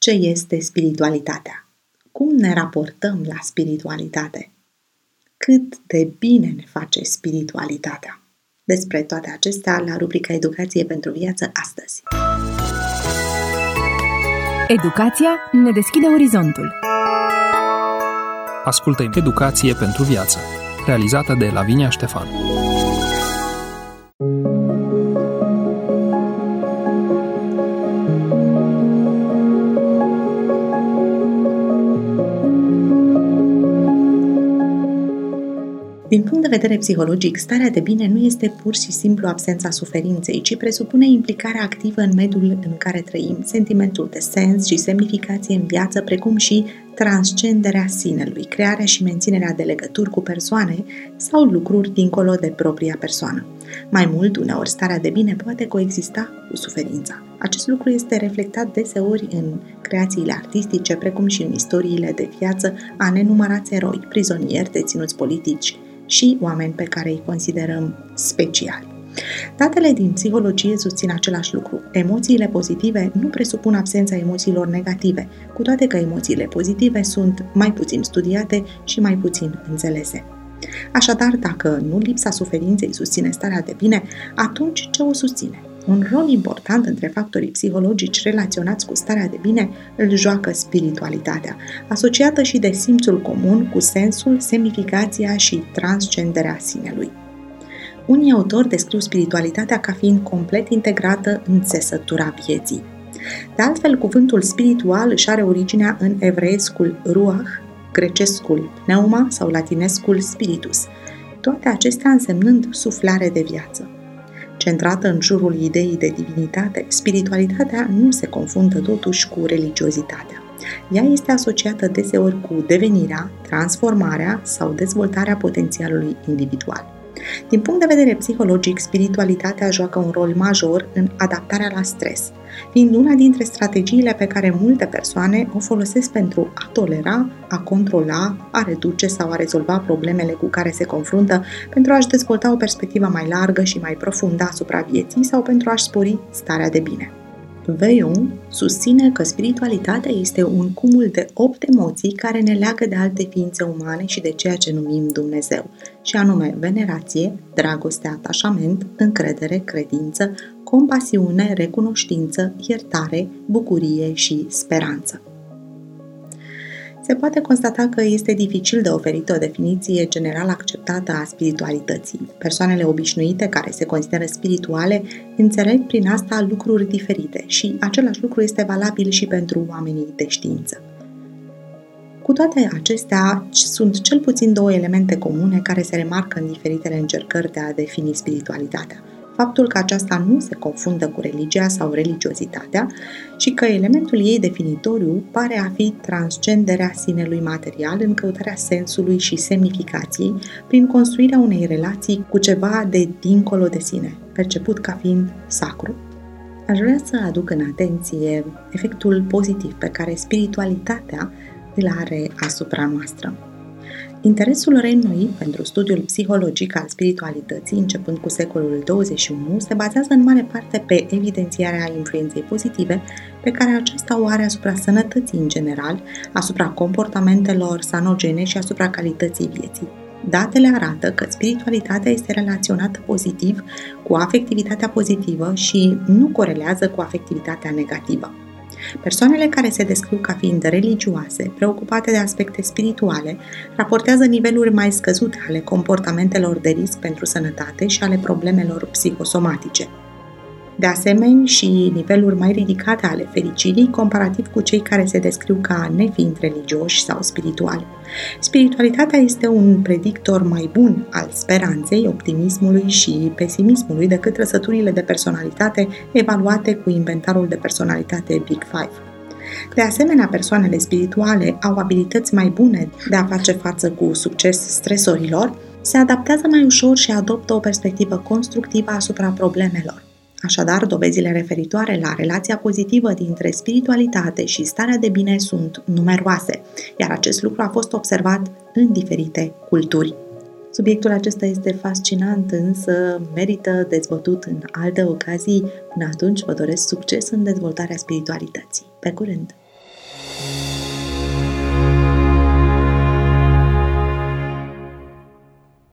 Ce este spiritualitatea? Cum ne raportăm la spiritualitate? Cât de bine ne face spiritualitatea? Despre toate acestea la rubrica Educație pentru viață astăzi. Educația ne deschide orizontul. Ascultă Educație pentru viață, realizată de Lavinia Ștefan. Din punct de vedere psihologic, starea de bine nu este pur și simplu absența suferinței, ci presupune implicarea activă în mediul în care trăim, sentimentul de sens și semnificație în viață, precum și transcenderea sinelui, crearea și menținerea de legături cu persoane sau lucruri dincolo de propria persoană. Mai mult, uneori, starea de bine poate coexista cu suferința. Acest lucru este reflectat deseori în creațiile artistice, precum și în istoriile de viață a nenumărați eroi, prizonieri, deținuți politici și oameni pe care îi considerăm speciali. Datele din psihologie susțin același lucru. Emoțiile pozitive nu presupun absența emoțiilor negative, cu toate că emoțiile pozitive sunt mai puțin studiate și mai puțin înțelese. Așadar, dacă nu lipsa suferinței susține starea de bine, atunci ce o susține? Un rol important între factorii psihologici relaționați cu starea de bine îl joacă spiritualitatea, asociată și de simțul comun cu sensul, semnificația și transcenderea sinelui. Unii autori descriu spiritualitatea ca fiind complet integrată în țesătura vieții. De altfel, cuvântul spiritual își are originea în evreescul ruach, grecescul pneuma sau latinescul spiritus, toate acestea însemnând suflare de viață. Centrată în jurul ideii de divinitate, spiritualitatea nu se confundă totuși cu religiozitatea. Ea este asociată deseori cu devenirea, transformarea sau dezvoltarea potențialului individual. Din punct de vedere psihologic, spiritualitatea joacă un rol major în adaptarea la stres, fiind una dintre strategiile pe care multe persoane o folosesc pentru a tolera, a controla, a reduce sau a rezolva problemele cu care se confruntă, pentru a-și dezvolta o perspectivă mai largă și mai profundă asupra vieții sau pentru a-și spori starea de bine. Veion susține că spiritualitatea este un cumul de 8 emoții care ne leagă de alte ființe umane și de ceea ce numim Dumnezeu, și anume venerație, dragoste, atașament, încredere, credință, compasiune, recunoștință, iertare, bucurie și speranță. Se poate constata că este dificil de oferit o definiție general acceptată a spiritualității. Persoanele obișnuite care se consideră spirituale înțeleg prin asta lucruri diferite și același lucru este valabil și pentru oamenii de știință. Cu toate acestea, sunt cel puțin 2 elemente comune care se remarcă în diferitele încercări de a defini spiritualitatea. Faptul că aceasta nu se confundă cu religia sau religiozitatea și că elementul ei definitoriu pare a fi transcenderea sinelui material în căutarea sensului și semnificației prin construirea unei relații cu ceva de dincolo de sine, perceput ca fiind sacru. Aș vrea să aduc în atenție efectul pozitiv pe care spiritualitatea îl are asupra noastră. Interesul reînnoit pentru studiul psihologic al spiritualității, începând cu secolul 21, se bazează în mare parte pe evidențierea influenței pozitive pe care aceasta o are asupra sănătății în general, asupra comportamentelor sanogene și asupra calității vieții. Datele arată că spiritualitatea este relaționată pozitiv cu afectivitatea pozitivă și nu corelează cu afectivitatea negativă. Persoanele care se descriu ca fiind religioase, preocupate de aspecte spirituale, raportează niveluri mai scăzute ale comportamentelor de risc pentru sănătate și ale problemelor psihosomatice. De asemenea, și niveluri mai ridicate ale fericirii, comparativ cu cei care se descriu ca nefiind religioși sau spirituali. Spiritualitatea este un predictor mai bun al speranței, optimismului și pesimismului decât trăsăturile de personalitate evaluate cu inventarul de personalitate Big Five. De asemenea, persoanele spirituale au abilități mai bune de a face față cu succes stresorilor, se adaptează mai ușor și adoptă o perspectivă constructivă asupra problemelor. Așadar, dovezile referitoare la relația pozitivă dintre spiritualitate și starea de bine sunt numeroase, iar acest lucru a fost observat în diferite culturi. Subiectul acesta este fascinant, însă merită dezbătut în alte ocazii. Până atunci, vă doresc succes în dezvoltarea spiritualității. Pe curând!